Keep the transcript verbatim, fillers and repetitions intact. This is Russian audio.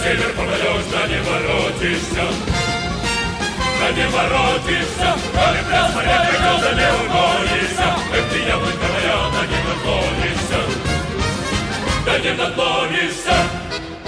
север попадешь, да не воротишься. Да не воротишься, коли пляс моря придется, не угонишься. Эх ты, яблонька моя, да не наклонишься, да не наклонишься.